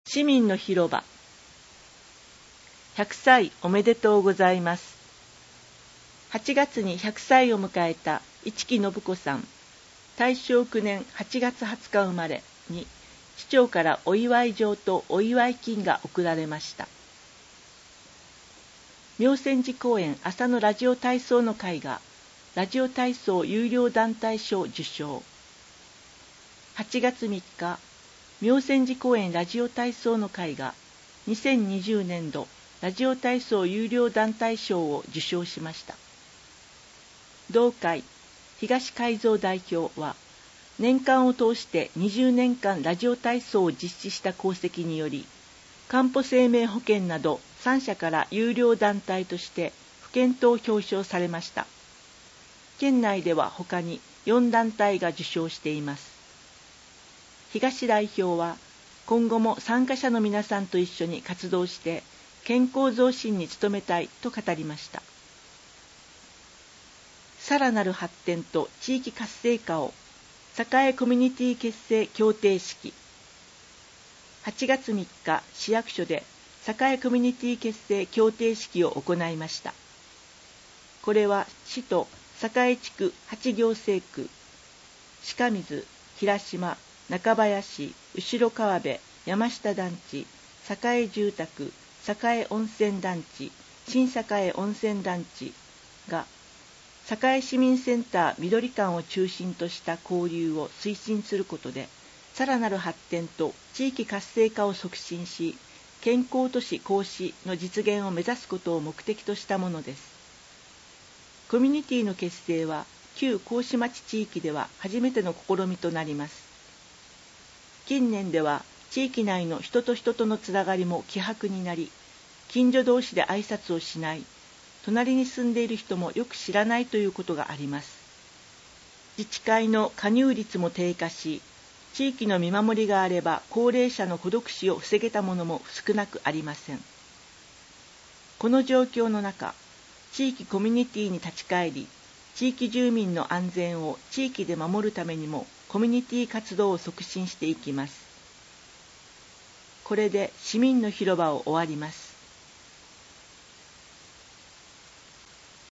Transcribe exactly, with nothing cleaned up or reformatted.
市民の広場。ひゃくさいおめでとうございます。はちがつにひゃくさいを迎えた市木信子さん、大正きゅうねんはちがつはつか生まれに、市長からお祝い状とお祝い金が贈られました。妙泉寺公園朝のラジオ体操の会が、ラジオ体操有料団体賞受賞。はちがつみっか、妙泉寺公園ラジオ体操の会が、にせんにじゅうねんどラジオ体操有料団体賞を受賞しました。同会東海蔵代表は、年間を通してにじゅうねんかんラジオ体操を実施した功績により、かんぽ生命保険などさんしゃから有料団体として不検討表彰されました。県内では他によんだんたいが受賞しています。東代表は、今後も参加者の皆さんと一緒に活動して健康増進に努めたいと語りました。さらなる発展と地域活性化を栄コミュニティ結成協定式。はちがつみっか、市役所で栄コミュニティ結成協定式を行いました。これは市と栄地区はちぎょうせいく、鹿水、平島、中林、後ろ川辺、山下団地、栄住宅、栄温泉団地、新栄温泉団地が、栄市民センター緑館を中心とした交流を推進することで、さらなる発展と地域活性化を促進し、健康都市高市の実現を目指すことを目的としたものです。コミュニティの結成は、旧高市町地域では初めての試みとなります。近年では地域内の人と人とのつながりも希薄になり、近所同士で挨拶をしない、隣に住んでいる人もよく知らないということがあります。自治会の加入率も低下し、地域の見守りがあれば高齢者の孤独死を防げたものも少なくありません。この状況の中、地域コミュニティに立ち返り、地域住民の安全を地域で守るためにもコミュニティ活動を促進していきます。これで市民の広場を終わります。